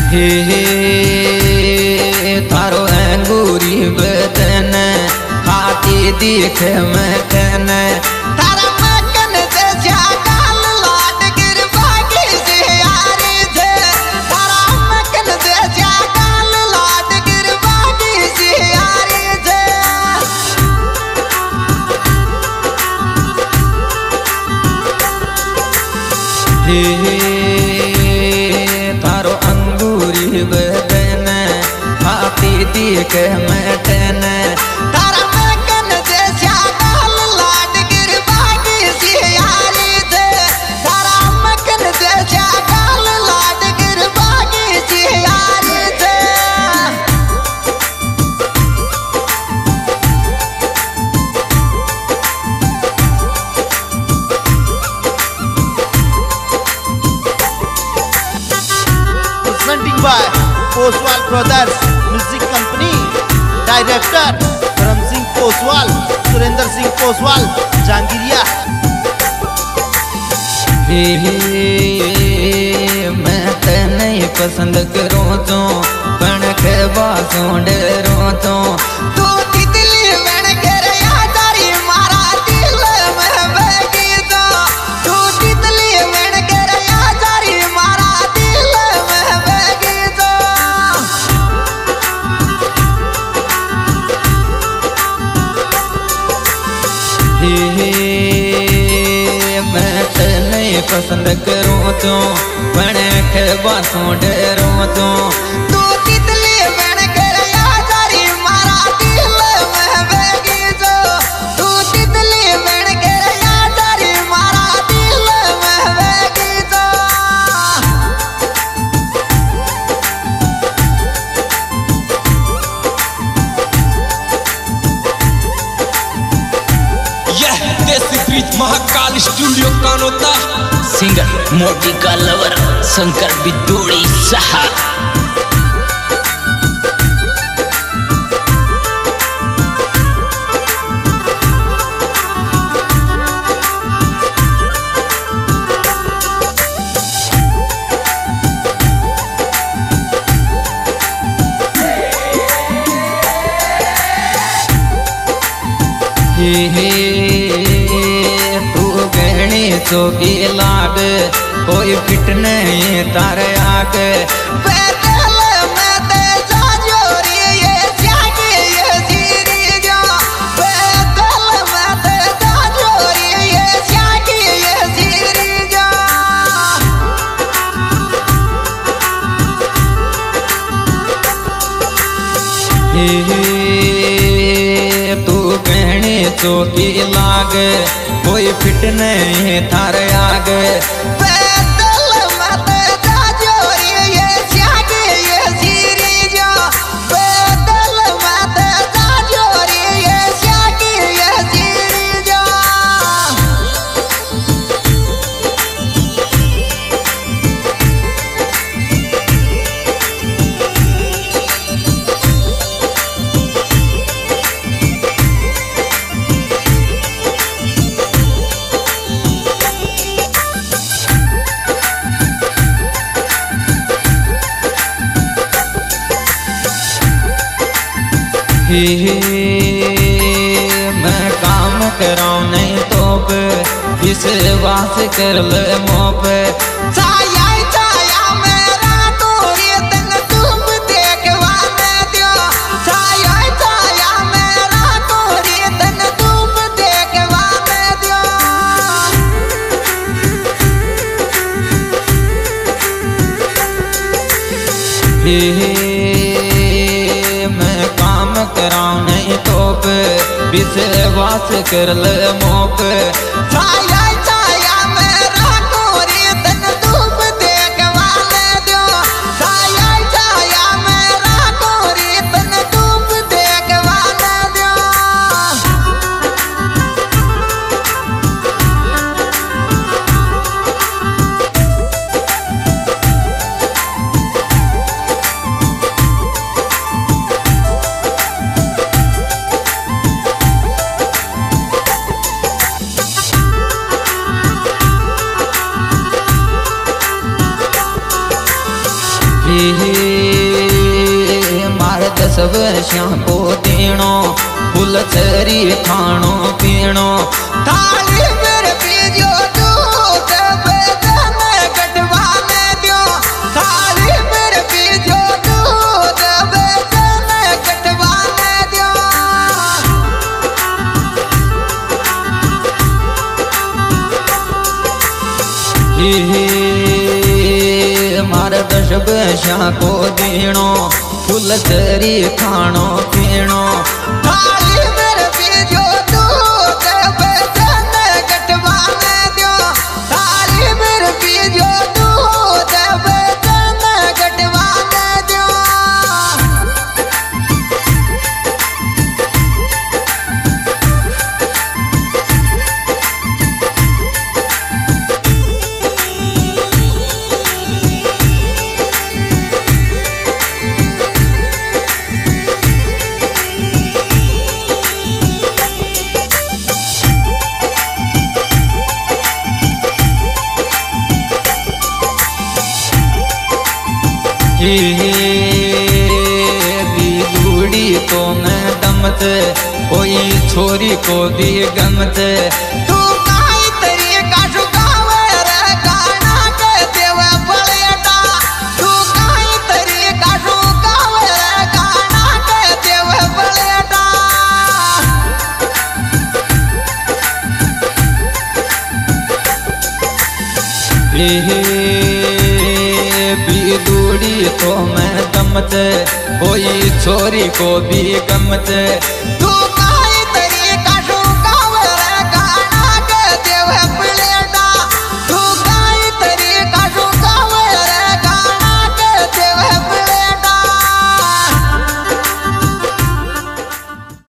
हे थारो अंगूरी बदन हाथी दिख में कन थारा मकन से जागल लाड गिर बागी से यारी थे थारा मकन से जागल लाड गिर बागी से यारी थे हे बदन हाथी दिख में टन थारा मकन से जागल लाड गिर बागी से यारी थे थारा मकन से जागल लाड गिर बागी से यारी थे presenting by Poswal Brothers Music Company. Director Dharam Singh Poswal, Surinder Singh Poswal, Jangiriya. मैं ते नहीं पसंद करूँ तो बन के बासों डरूँ तो तू तितली बन के रहा तारी मारा दिल में बगी तो तू तितली बन के रहा तारी मारा दिल में बगी तो मैं ते नहीं पसंद करूँ तो बन के बासों डरूँ तो तू तितली बन के रहा तारी मारा दिल में बगी तो तू तितली बन के रहा तारी मारा दिल में बगी तो यह देसी प्रीत महाकाल स्टूडियो कानोता सिंगर मोटी का लवर शंकर बिदोड़ी सहा तू गहनी चोगी लाग कोई फिट नहीं तारे आग पैदल में ते जाजोरी ये जागे ये जीरी जो पैदल में ते जाजोरी ये जागे ये जीरी जो तू कहने चौकी लाग कोई फिट नहीं थारे आग पैदल मत जाजोरी ये जागे ये जीरी जो पैदल मत जाजोरी ये जागे ये जीरी जो मैं काम कराऊं नहीं तो पे विश्वास कर ले मोह पे छाया छाया मेरा तोरी तन तुम देखवाने दियो छाया छाया मेरा तोरी तन तुम देखवाने दियो मैं काम कराऊं नहीं तो पे विश्वास कर ले मोह पे छाया छाया मेरा तोरी तन तुम देखवाने दियो छाया छाया मेरा तोरी तन तुम देखवाने दियो मार 10 वर्षां को देणो फुल चरी खाणो पीणो थाली मेरे पीजो दूध बेदन कटवाने दियो थाली मेरे पीजो दूध बेदन कटवाने दियो मारे 10 वर्षां को देणो फुल चरी खाणो पीणो थाली मेरे पीजो दूध बेदन कटवाने दियो थाली मेरे पीजो दूध बेदन कटवाने दियो बीलूड़ी तो मैं दमत कोई छोरी को भी गमत तू काई तरीका शुकावे रे गाना के देवे पलेटा तू काई तरीका शुकावे रे गाना के देवे पलेटा बीलूड़ी तो मैं दमत कोई छोरी को भी गमत तू